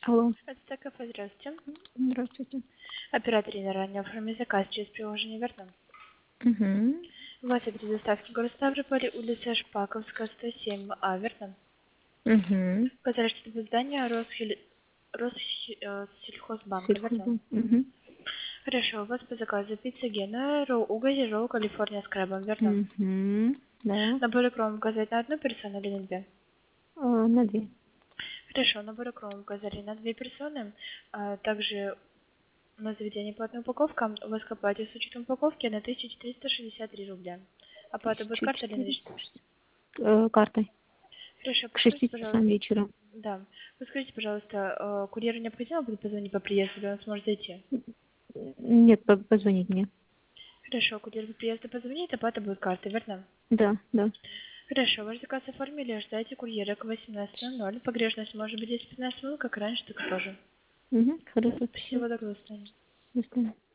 Алло, Это кафе, здравствуйте. здравствуйте. Оператор на ранее оформить заказ через приложение верно? Угу. У вас адрес доставки город Ставрополь, улица Шпаковская, 107А, верно? Угу. Сказали, что это здание Россельхозбанка, верно? Сельхозбанк. Угу. Хорошо, у вас по заказу пицца Гена, роу угози, роу Калифорния с крабом, верно? Угу. Да. Набор икром указать на одну персону или на две? На две. Хорошо, набор икром указали на две персоны. Также на заведение по одной упаковкам у вас к оплате с учетом упаковки на 1363 рубля. Оплата будет картой или наличными? 1460. Картой. Хорошо, К подскажите, 6 пожалуйста. часам вечера. Да. Подскажите, пожалуйста, курьеру необходимо будет позвонить по приезду, или он сможет зайти? Нет, позвонить мне. Хорошо, курьер по приезду позвонит, оплата будет картой, верно? Да, да. Хорошо, ваш заказ оформили, ожидайте курьера к 18:00. Погрешность может быть 10-15 минут, как раньше, так и тоже. Угу. Хорошо, спасибо. Всего доброго, до свидания. До свидания.